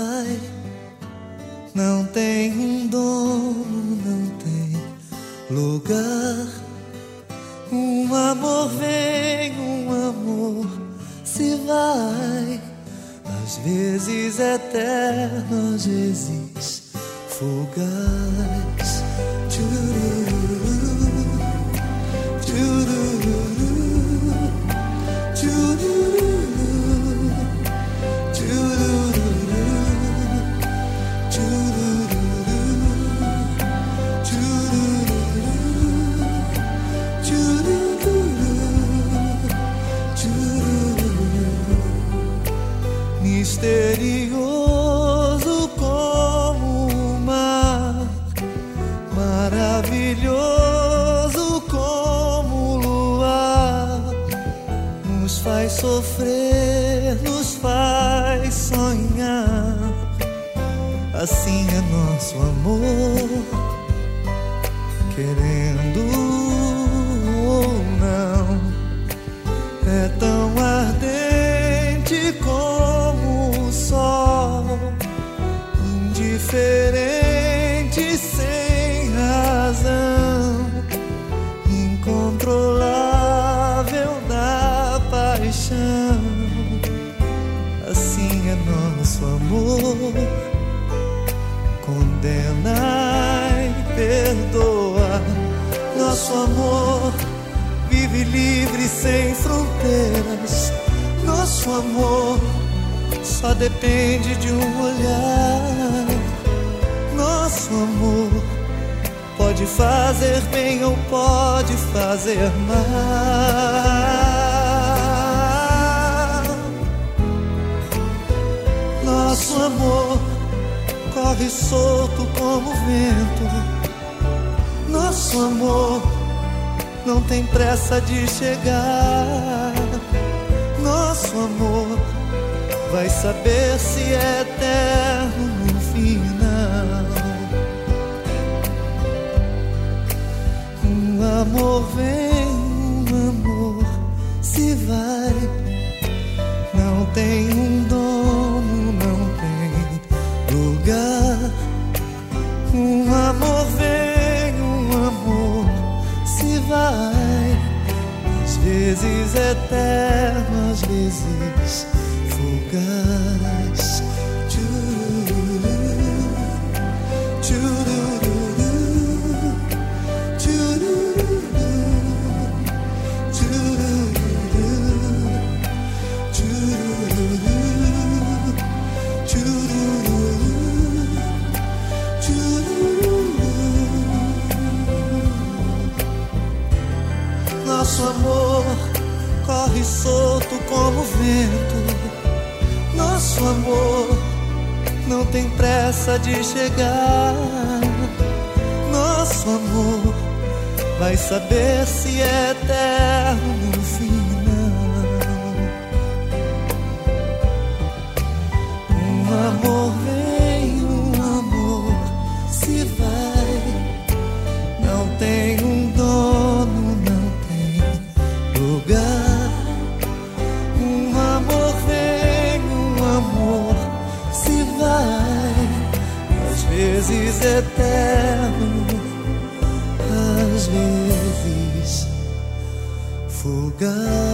vai. Não tem um dono, não tem lugar. Um amor vem, um amor se vai. Às vezes eterno, às vezes fugaz. Tchururu, tchururu, tchururu, tchururu, misterioso como o mar, maravilhoso como o luar, nos faz sofrer, nos faz sonhar. Assim é nosso amor, querendo ou não, é tão ardente como o sol, indiferente sem razão, incontrolável na paixão. Assim é nosso amor, condena e perdoa. Nosso amor vive livre sem fronteiras. Nosso amor só depende de um olhar. Nosso amor pode fazer bem ou pode fazer mal. Nosso amor corre solto como vento. Nosso amor não tem pressa de chegar. Nosso amor vai saber se é eterno no final. Um amor vem, um amor se vai. Não tem um dono, não tem lugar. Um amor vem, um amor se vai. Às vezes eterno, às vezes fugaz. Tchururu, tchururu, tchururu, tchururu, tchururu, tchururu. Nosso amor corre solto como vento. Nosso amor não tem pressa de chegar. Nosso amor vai saber se é eterno no final. Um amor vem, um amor se vai. Não tem um dono, não tem lugar. Um amor vem, um amor se vai. Às vezes eterno, às vezes fugaz.